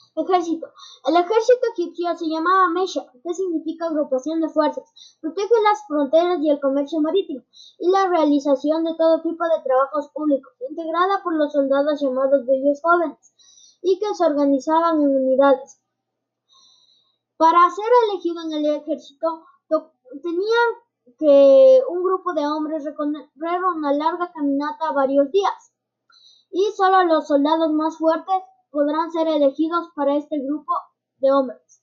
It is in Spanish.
Ejército. El ejército egipcio se llamaba Mesha, que significa agrupación de fuerzas, protege las fronteras y el comercio marítimo, y la realización de todo tipo de trabajos públicos, integrada por los soldados llamados bellos jóvenes, y que se organizaban en unidades. Para ser elegido en el ejército, tenía que un grupo de hombres recorrer una larga caminata varios días, y solo los soldados más fuertes podrán ser elegidos para este grupo de hombres.